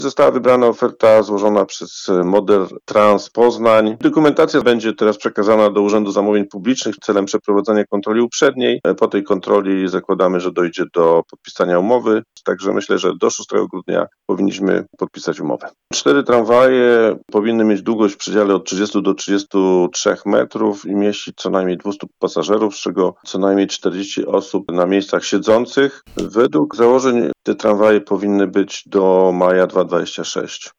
Została wybrana oferta złożona przez Model Trans Poznań. Dokumentacja będzie teraz przekazana do Urzędu Zamówień Publicznych celem przeprowadzenia kontroli uprzedniej. Po tej kontroli zakładamy, że dojdzie do podpisania umowy, także myślę, że do 6 grudnia powinniśmy podpisać umowę. 4 tramwaje powinny mieć długość w przedziale od 30 do 33 metrów i mieścić co najmniej 200 pasażerów, z czego co najmniej 40 osób na miejscach siedzących. Według założeń te tramwaje powinny być do maja 2026.